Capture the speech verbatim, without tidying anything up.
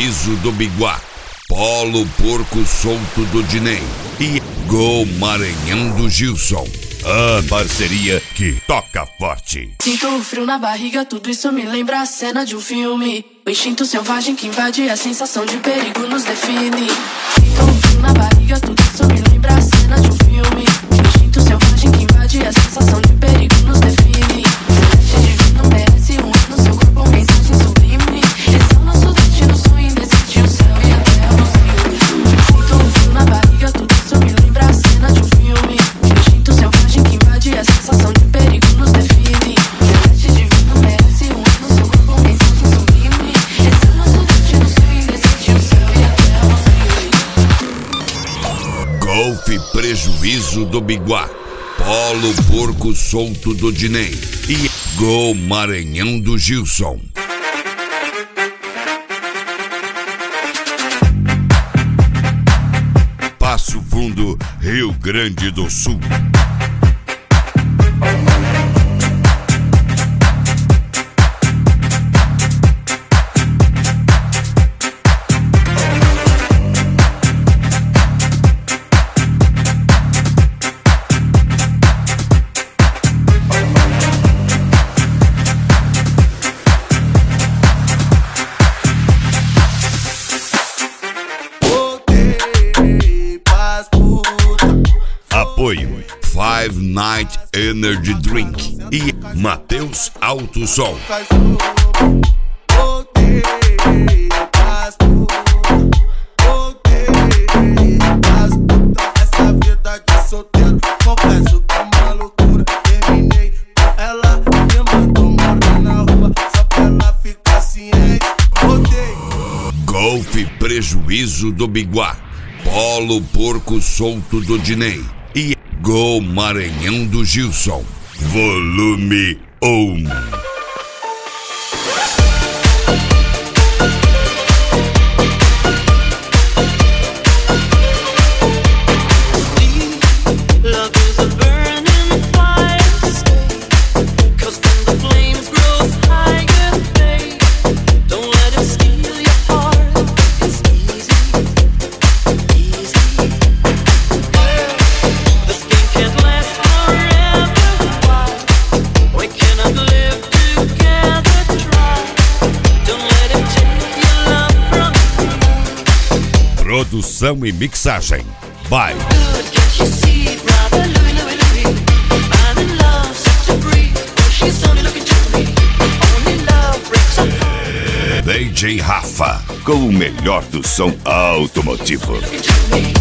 Prejuízo do Biguá, Polo Porco Solto do Dinei e Gol Maranhão do Gilson. A parceria que toca forte. Sinto um frio na barriga, tudo isso me lembra a cena de um filme. O instinto selvagem que invade, a sensação de perigo nos define. Sinto um frio na barriga, tudo isso me lembra a cena de um filme. O instinto selvagem que invade, a sensação de perigo nos define. Celeste divino merece um ar no seu corpo, mensagem sublime. Esse é o nosso destino, sonho indecente, o céu e a terra nos une. Sinto um frio na barriga, tudo isso me lembra a cena de um filme. O instinto selvagem que invade, a sensação de perigo nos define. Celeste divino merece um ar no seu corpo, mensagem sublime. Esse é o nosso destino, sonho indecente, o céu e a terra nos une. Golfe Prejuízo do Biguá, Polo Porco Solto do Dinei e Gol Maranhão do Gilson. Passo Fundo, Rio Grande do Sul. Apoio Five Night Energy Drink e Mateus Alto Som. Essa vida de solteiro, confesso que é uma loucura. Terminei com ela, me mandou morar na rua, só pra ela ficar ciente. Odeio. Golfe Prejuízo do Biguá, Polo Porco Solto do Dinei e Gol Maranhão do Gilson. Volume um. Produção e mixagem by D J Rafa, com o melhor do som automotivo.